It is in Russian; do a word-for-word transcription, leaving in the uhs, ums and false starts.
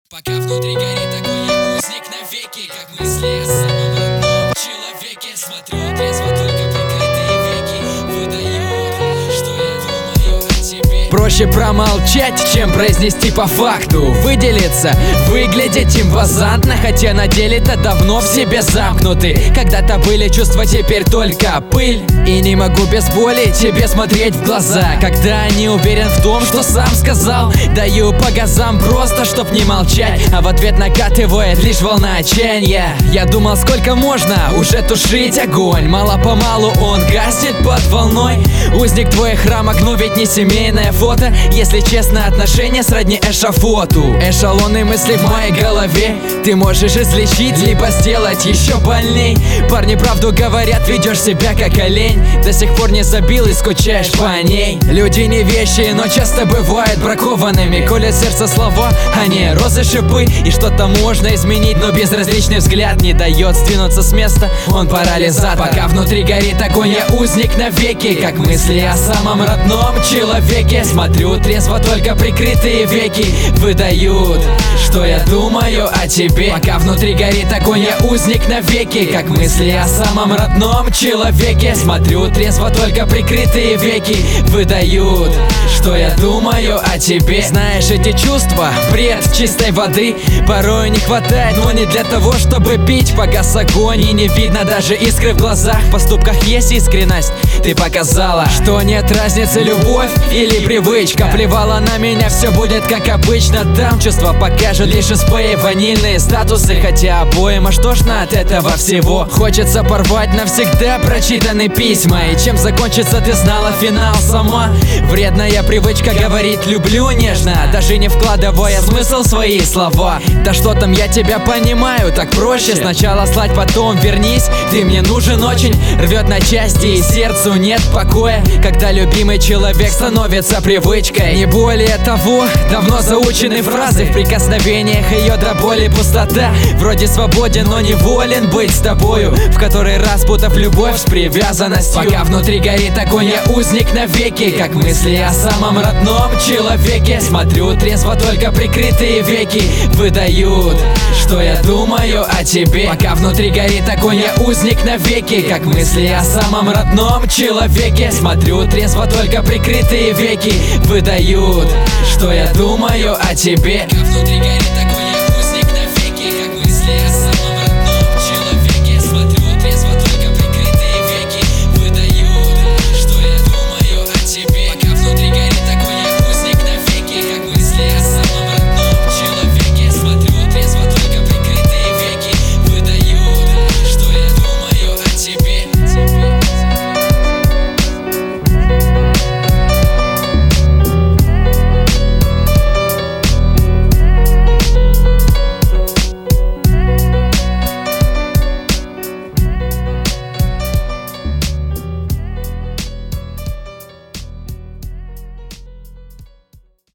Пока внутри горит огонь, я узник навеки, как мысли о самом родном человеке. Смотрю трезво, только прикрытые веки выдают, что я думаю о тебе. Проще промолчать, чем произнести по факту. Выделиться, выглядеть импозантно, хотя на деле-то давно в себе замкнуты. Когда-то были чувства, теперь только пыль. И не могу без боли тебе смотреть в глаза, когда не уверен в том, что сам сказал. Даю по газам просто, чтоб не молчать, а в ответ накатывает лишь волна отчаяния. Я думал, сколько можно уже тушить огонь, мало-помалу он гаснет под волной. Узник твоих рамок, но ведь не семейное фото. Если честно, отношения сродни эшафоту. Эшелоны мыслей в моей голове ты можешь излечить, либо сделать еще больней. Парни правду говорят, ведешь себя как олень. До сих пор не забил и скучаешь по ней. Люди не вещи, но часто бывают бракованными. Колят сердце слова, а не розы шипы. И что-то можно изменить, но безразличный взгляд не дает сдвинуться с места, он парализатор. Пока внутри горит огонь, я узник навеки, как мысли о самом родном человеке. Смотрю трезво, только прикрытые веки выдают, что я думаю о тебе. Пока внутри горит огонь, я узник навеки, как мысли о самом родном человеке. Смотрю трезво, только прикрытые веки выдают, что я думаю о тебе. Знаешь, эти чувства — бред чистой воды. Порой не хватает, но не для того, чтобы пить. Погас огонь и не видно даже искры в глазах. В поступках есть искренность, ты показала, что нет разницы, любовь или привычка. Плевала на меня, все будет как обычно. Там чувства покажут лишь СП и ванильные статусы, хотя обоим аж тошно от этого всего. Хочется порвать навсегда прочитанные письма. И чем закончится, ты знала финал сама. Вредная привычка говорить люблю нежно, даже не вкладывая смысл в свои слова. Да что там, я тебя понимаю, так проще. Сначала слать, потом вернись. Ты мне нужен очень, рвет на части, и сердцу нет покоя, когда любимый человек становится привычкой. Не более того, давно заучены фразы, в прикосновениях ее до боли пустота. Вроде свободен, но неволен быть с тобою, в который раз путав любовь с привязанностью. Пока внутри горит огонь, я узник навеки, как мысли о самом родном человеке. Смотрю трезво, только прикрытые веки выдают, что я думаю о тебе. Пока внутри горит огонь, я узник навеки, как мысли о самом родном человеке. Смотрю трезво, только прикрытые веки выдают, что я думаю о тебе. Пока внутри горит